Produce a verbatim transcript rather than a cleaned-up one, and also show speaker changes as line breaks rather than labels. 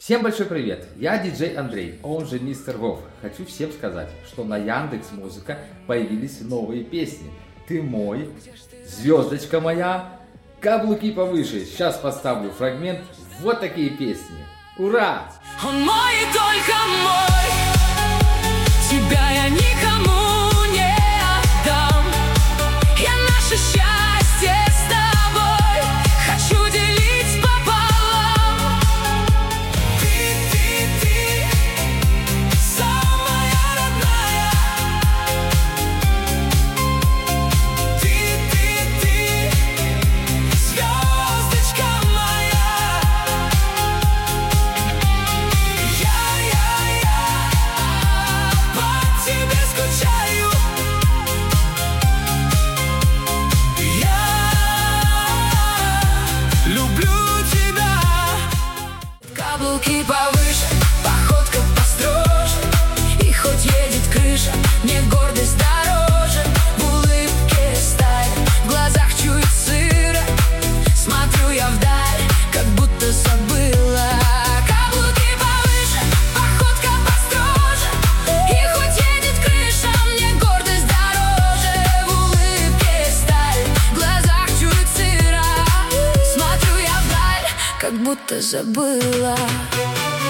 Всем большой привет! Я диджей Андрей, он же Мистер Вов. Хочу всем сказать, что на Яндекс.Музыка появились новые песни. Ты мой, звездочка моя, каблуки повыше. Сейчас поставлю фрагмент. Вот такие песни. Ура!
Он мой и только мой, тебя я никому не отдам. Я наше счастье с тобой хочу делить пополам. Ты, ты, ты, самая родная. Ты, ты, ты, звездочка моя. Я-я-я по тебе скучаю. Я люблю тебя. Каблуки повыше, походка построже. И хоть едет крыша, мне гордость дороже. В улыбке сталь, в глазах чует сыра. Смотрю я вдаль, как будто забыла. Каблуки повыше, походка построже. И хоть едет крыша, мне гордость дороже. В улыбке сталь, в глазах чует сыра. Смотрю я вдаль, как будто забыла.